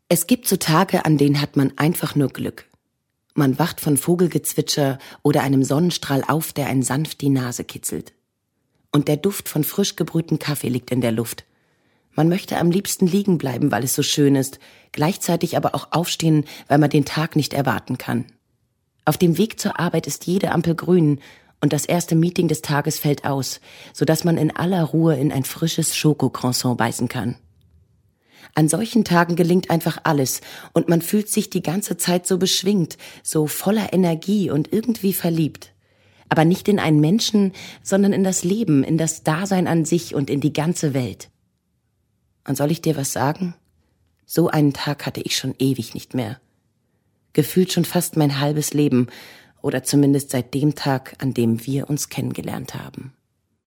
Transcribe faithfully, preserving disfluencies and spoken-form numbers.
Es gibt so Tage, an denen hat man einfach nur Glück. Man wacht von Vogelgezwitscher oder einem Sonnenstrahl auf, der einen sanft die Nase kitzelt. Und der Duft von frisch gebrühtem Kaffee liegt in der Luft. Man möchte am liebsten liegen bleiben, weil es so schön ist, gleichzeitig aber auch aufstehen, weil man den Tag nicht erwarten kann. Auf dem Weg zur Arbeit ist jede Ampel grün und das erste Meeting des Tages fällt aus, sodass man in aller Ruhe in ein frisches Schokocroissant beißen kann. An solchen Tagen gelingt einfach alles und man fühlt sich die ganze Zeit so beschwingt, so voller Energie und irgendwie verliebt. Aber nicht in einen Menschen, sondern in das Leben, in das Dasein an sich und in die ganze Welt. Und soll ich dir was sagen? So einen Tag hatte ich schon ewig nicht mehr. Gefühlt schon fast mein halbes Leben oder zumindest seit dem Tag, an dem wir uns kennengelernt haben.